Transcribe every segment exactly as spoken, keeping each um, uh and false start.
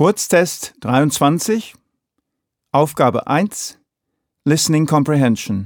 Kurztest dreiundzwanzig, Aufgabe eins, Listening Comprehension.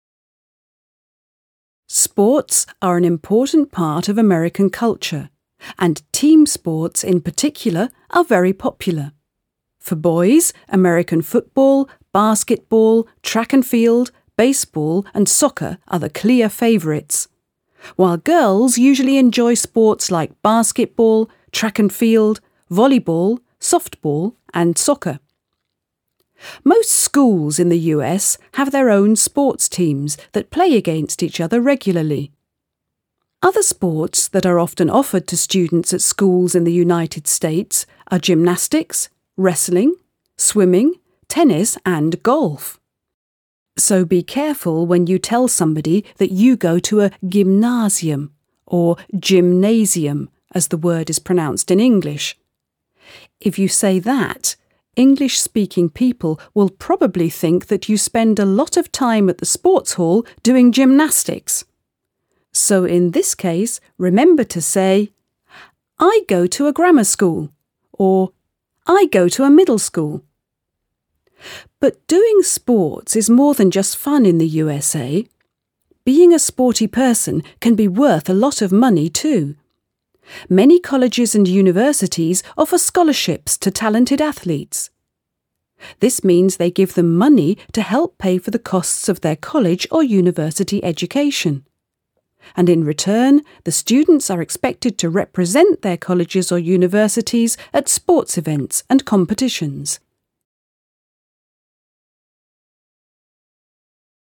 Sports are an important part of American culture, and team sports in particular are very popular. For boys, American football, basketball, track and field, baseball and soccer are the clear favourites, while girls usually enjoy sports like basketball, track and field, volleyball, softball and soccer. Most schools in the U S have their own sports teams that play against each other regularly. Other sports that are often offered to students at schools in the United States are gymnastics, wrestling, swimming, tennis and golf. So be careful when you tell somebody that you go to a gymnasium or gymnasium, as the word is pronounced in English. If you say that, English-speaking people will probably think that you spend a lot of time at the sports hall doing gymnastics. So in this case, remember to say, I go to a grammar school, or I go to a middle school. But doing sports is more than just fun in the U S A. Being a sporty person can be worth a lot of money too. Many colleges and universities offer scholarships to talented athletes. This means they give them money to help pay for the costs of their college or university education. And in return, the students are expected to represent their colleges or universities at sports events and competitions.